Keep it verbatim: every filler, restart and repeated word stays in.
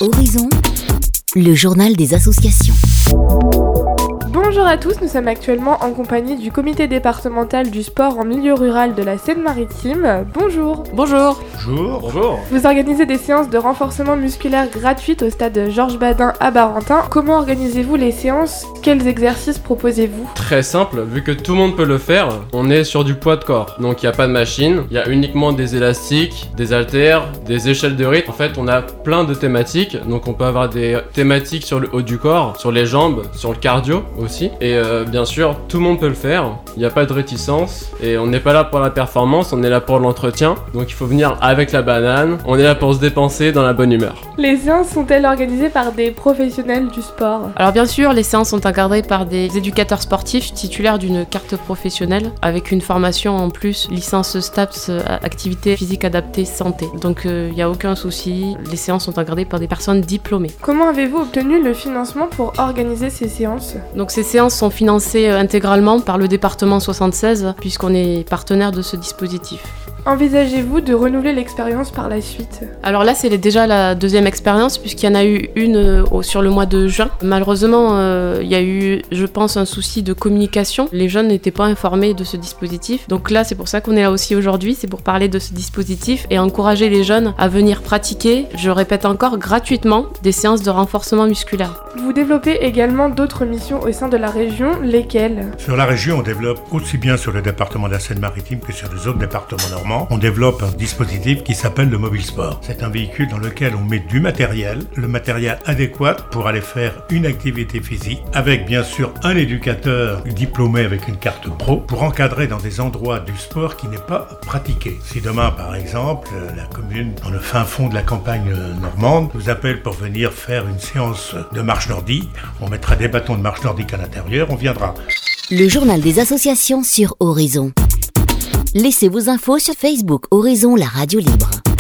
Horizon, le journal des associations. Bonjour à tous, nous sommes actuellement en compagnie du comité départemental du sport en milieu rural de la Seine-Maritime. Bonjour. Bonjour. Bonjour. Bonjour. Vous organisez des séances de renforcement musculaire gratuites au stade Georges Badin à Barentin. Comment organisez-vous les séances ? Quels exercices proposez-vous ? Très simple, vu que tout le monde peut le faire, on est sur du poids de corps. Donc il n'y a pas de machine, il y a uniquement des élastiques, des haltères, des échelles de rythme. En fait, on a plein de thématiques. Donc on peut avoir des thématiques sur le haut du corps, sur les jambes, sur le cardio aussi. Et euh, bien sûr, tout le monde peut le faire. Il n'y a pas de réticence. Et on n'est pas là pour la performance, on est là pour l'entretien. Donc il faut venir avec la banane. On est là pour se dépenser dans la bonne humeur. Les séances sont-elles organisées par des professionnels du sport ? Alors bien sûr, les séances sont encadrées par des éducateurs sportifs titulaires d'une carte professionnelle avec une formation en plus, licence STAPS, activité physique adaptée santé. Donc il euh, n'y a aucun souci, les séances sont encadrées par des personnes diplômées. Comment avez-vous obtenu le financement pour organiser ces séances ? Donc ces séances sont financées intégralement par le département soixante-seize puisqu'on est partenaire de ce dispositif. Envisagez-vous de renouveler l'expérience par la suite ? Alors là, c'est déjà la deuxième expérience puisqu'il y en a eu une euh, sur le mois de juin. Malheureusement, euh, il y a eu, je pense, un souci de communication. Les jeunes n'étaient pas informés de ce dispositif. Donc là, c'est pour ça qu'on est là aussi aujourd'hui, c'est pour parler de ce dispositif et encourager les jeunes à venir pratiquer, je répète encore, gratuitement, des séances de renforcement musculaire. Vous développez également d'autres missions au sein de la région, lesquelles ? Sur la région, on développe aussi bien sur le département de la Seine-Maritime que sur les autres départements normands. On développe un dispositif qui s'appelle le Mobile Sport. C'est un véhicule dans lequel on met du matériel, le matériel adéquat pour aller faire une activité physique, avec bien sûr un éducateur diplômé avec une carte pro, pour encadrer dans des endroits du sport qui n'est pas pratiqué. Si demain, par exemple, la commune, dans le fin fond de la campagne normande, vous appelle pour venir faire une séance de marche nordique, on mettra des bâtons de marche nordique à l'intérieur, on viendra. Le journal des associations sur Horizon. Laissez vos infos sur Facebook Horizon, la radio libre.